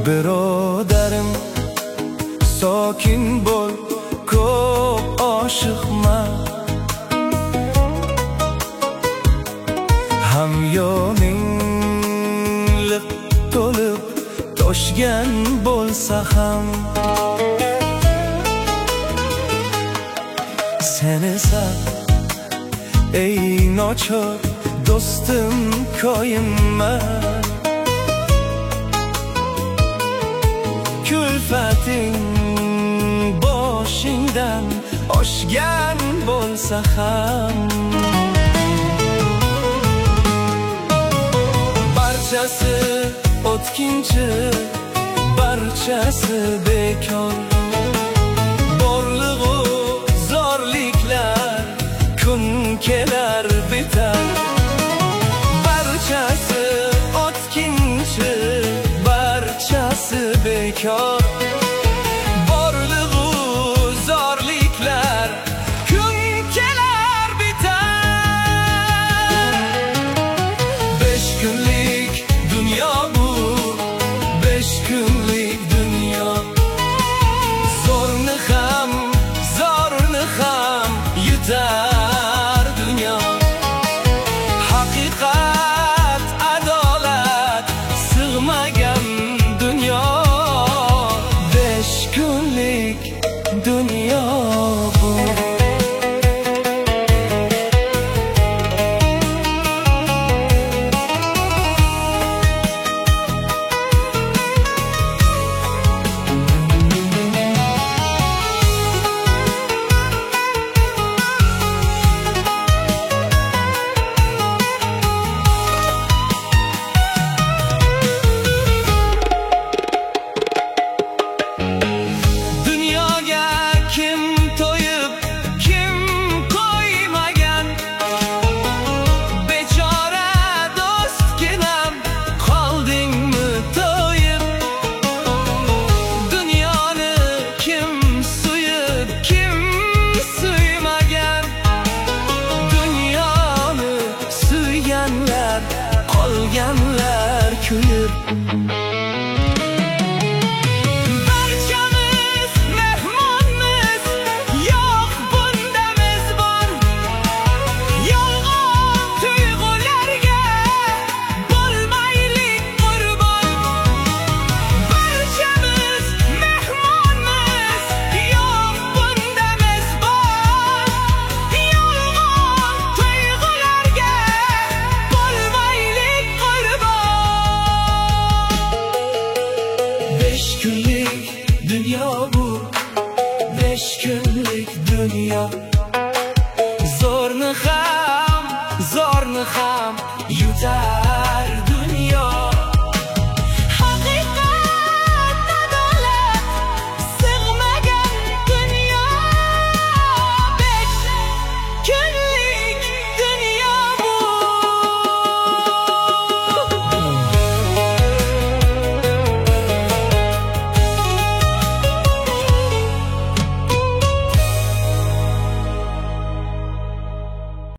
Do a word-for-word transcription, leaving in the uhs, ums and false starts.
Birodarim sokin bo'l, ko'p oshiqma. Hamyoning liq to'lib toshgan bo'lsa ham, sen esa ey nochor do'stim koyinma. Kulfating boshingdan oshgan bo'lsa ham, barchasi o'tkinchi, barchasi bekor. Borlig'u zorliklar kun kelar bitar. Barchasi o'tkinchi, barchasi bekor. Borlig'u zorliklar kun kelar bitar. Besh kunlik dunyo bu, besh kunlik dunyo. Zo'rni ham, zo'rni ham yutar dunyo. Haqiqat, adolat sig'magan dunyo. Besh kunlik dunyo bu. Qolganlar kuyib, barchamiz mehmonmiz, yo'q bunda mezbon. Yolg'on tuyg'ularga bo'lmaylik qurbon. Barchamiz mehmonmiz, yo'q bunda mezbon. Yolg'on tuyg'ularga bo'lmaylik qurbon. Besh kunlik dunyo bu, besh kunlik dunyo.